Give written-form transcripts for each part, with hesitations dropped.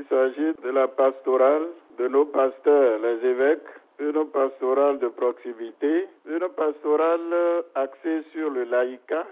Il s'agit de la pastorale de nos pasteurs, les évêques, une pastorale de proximité, une pastorale axée sur le laïcat.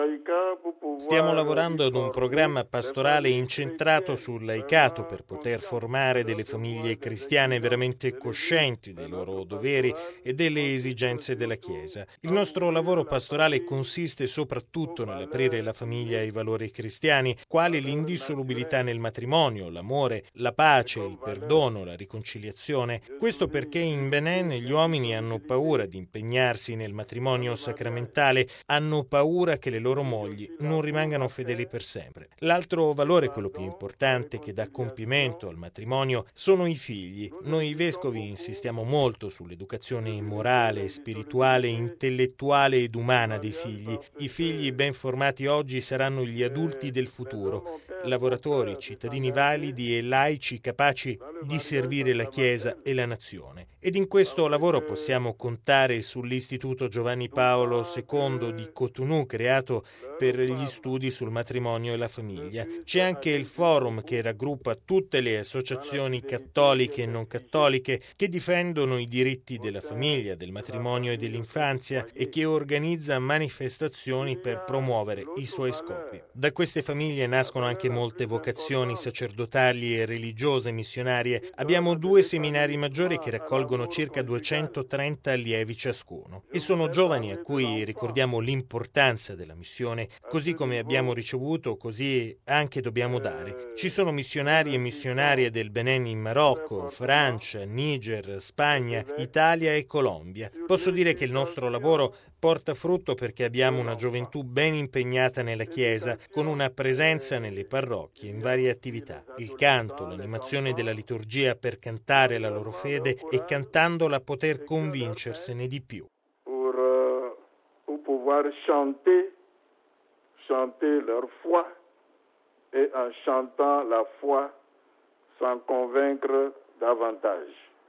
Stiamo lavorando ad un programma pastorale incentrato sul laicato per poter formare delle famiglie cristiane veramente coscienti dei loro doveri e delle esigenze della Chiesa. Il nostro lavoro pastorale consiste soprattutto nell'aprire la famiglia ai valori cristiani, quali l'indissolubilità nel matrimonio, l'amore, la pace, il perdono, la riconciliazione. Questo perché in Benin gli uomini hanno paura di impegnarsi nel matrimonio sacramentale, hanno paura che le loro mogli non rimangano fedeli per sempre. L'altro valore, quello più importante che dà compimento al matrimonio, sono i figli. Noi vescovi insistiamo molto sull'educazione morale, spirituale, intellettuale ed umana dei figli. I figli ben formati oggi saranno gli adulti del futuro, lavoratori, cittadini validi e laici capaci di servire la Chiesa e la nazione. Ed in questo lavoro possiamo contare sull'Istituto Giovanni Paolo II di Cotonou, creato per gli studi sul matrimonio e la famiglia. C'è anche il forum che raggruppa tutte le associazioni cattoliche e non cattoliche che difendono i diritti della famiglia, del matrimonio e dell'infanzia e che organizza manifestazioni per promuovere i suoi scopi. Da queste famiglie nascono anche molte vocazioni sacerdotali e religiose missionarie. Abbiamo 2 seminari maggiori che raccolgono circa 230 allievi ciascuno e sono giovani a cui ricordiamo l'importanza della missione. Così come abbiamo ricevuto, così anche dobbiamo dare. Ci sono missionari e missionarie del Benin in Marocco, Francia, Niger, Spagna, Italia e Colombia. Posso dire che il nostro lavoro porta frutto perché abbiamo una gioventù ben impegnata nella Chiesa, con una presenza nelle parrocchie in varie attività. Il canto, l'animazione della liturgia per cantare la loro fede e cantandola poter convincersene di più. Pour pouvoir chanter leur foi et en chantant la foi s'en convaincre davantage.